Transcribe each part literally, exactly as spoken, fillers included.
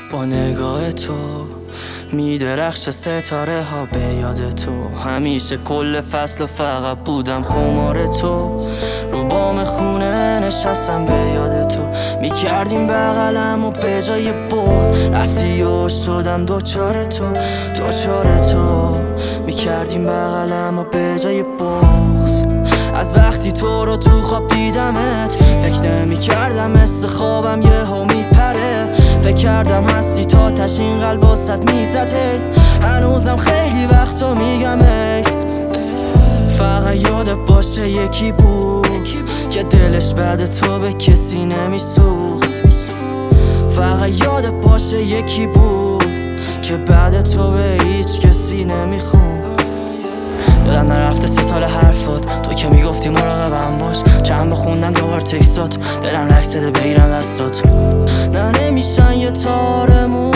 با نگاه تو میدرخش ستاره ها به یاد تو. همیشه کل فصل و فقط بودم خمار تو. رو بام خونه نشستم به یاد تو. میکردیم بغلم و به جای بغض رفتی و شدم دوچار تو. دوچار تو میکردیم بغلم و به جای بغض. از وقتی تو رو تو خواب دیدمت فکر نمی کردم مثل خوابم یه ها میپره. فکر کردم هستی تا تشین قلب واسد میزده. هنوزم خیلی وقتا میگم ای فقط یادت باشه یکی بود که دلش بعد تو به کسی نمیسوخت. فقط یادت باشه یکی بود که بعد تو به هیچ کسی نمیخوند. یادم نرفته سه سال حرفات، تو که میگفتی مراقبم باش. چند بخوندم دوبار تکستات، دلم لک زده بگیرم دستات. نه نمیشن یه تارمون،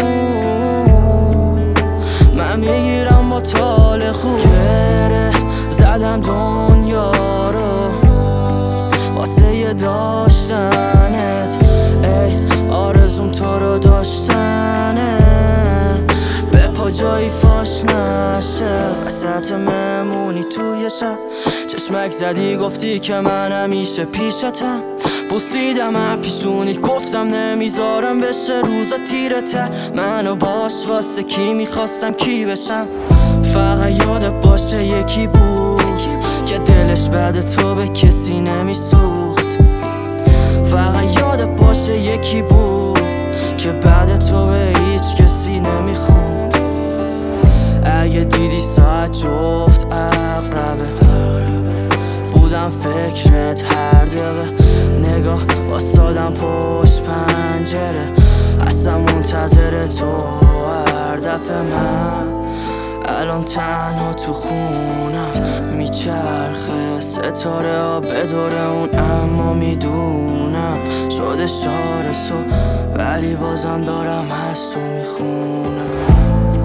من میگیرم با تال خوب. گره زدم دنیا رو واسه یه داشتنت. ای آرزون تو رو داشتنه به پا جایی فاش نشه. وسط مهمونی توی شب چشمک زدی گفتی که من همیشه پیشتم. بوسیدم پیشونی گفتم نمیذارم بشه روزا تیرته. منو باش واسه کی میخواستم کی بشم. فقط یادت باشه یکی بود که دلش بعد تو به کسی نمیسوخت. فقط یادت باشه یکی بود که بعد تو به هیچ کسی نمیخوند. اگه دیدی ساعت جفت عقربه بودم فکرت هر دقیقه. نگاه واسادم پشت پنجره اصلا منتظر تو هر دفعه. من الان تنها تو خونم میچرخه ستاره ها به دور اون، اما میدونم شده شارسو ولی بازم دارم از تو میخونم.